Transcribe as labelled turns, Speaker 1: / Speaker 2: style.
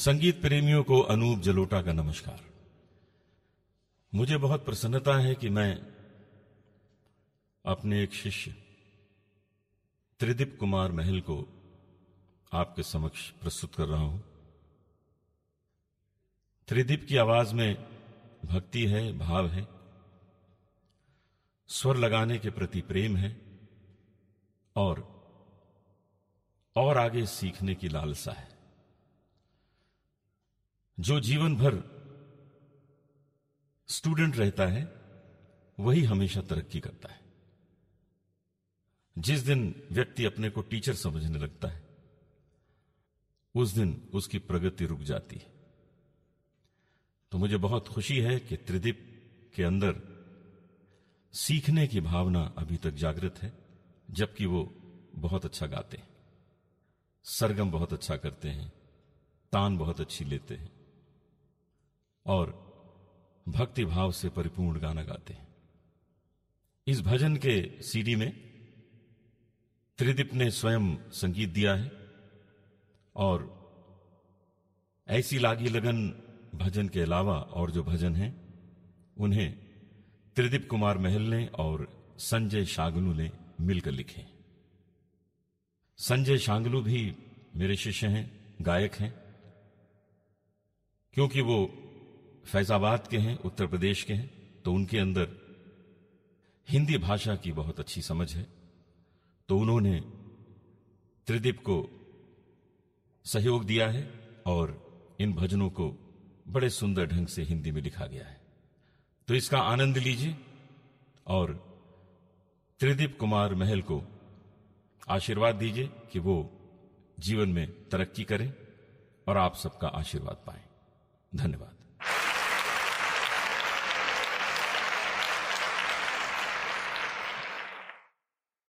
Speaker 1: संगीत प्रेमियों को अनूप जलोटा का नमस्कार। मुझे बहुत प्रसन्नता है कि मैं अपने एक शिष्य त्रिदीप कुमार महल को आपके समक्ष प्रस्तुत कर रहा हूं। त्रिदीप की आवाज में भक्ति है, भाव है, स्वर लगाने के प्रति प्रेम है और आगे सीखने की लालसा है। जो जीवन भर स्टूडेंट रहता है वही हमेशा तरक्की करता है। जिस दिन व्यक्ति अपने को टीचर समझने लगता है उस दिन उसकी प्रगति रुक जाती है। तो मुझे बहुत खुशी है कि त्रिदीप के अंदर सीखने की भावना अभी तक जागृत है, जबकि वो बहुत अच्छा गाते हैं, सरगम बहुत अच्छा करते हैं, तान बहुत अच्छी लेते हैं और भक्ति भाव से परिपूर्ण गाना गाते हैं। इस भजन के सीडी में त्रिदीप ने स्वयं संगीत दिया है और ऐसी लागी लगन भजन के अलावा और जो भजन हैं उन्हें त्रिदीप कुमार महल ने और संजय शांगलू ने मिलकर लिखे। संजय शांगलू भी मेरे शिष्य हैं, गायक हैं, क्योंकि वो फैजाबाद के हैं, उत्तर प्रदेश के हैं, तो उनके अंदर हिंदी भाषा की बहुत अच्छी समझ है। तो उन्होंने त्रिदीप को सहयोग दिया है और इन भजनों को बड़े सुंदर ढंग से हिंदी में लिखा गया है। तो इसका आनंद लीजिए और त्रिदीप कुमार महल को आशीर्वाद दीजिए कि वो जीवन में तरक्की करें और आप सबका आशीर्वाद पाएं। धन्यवाद।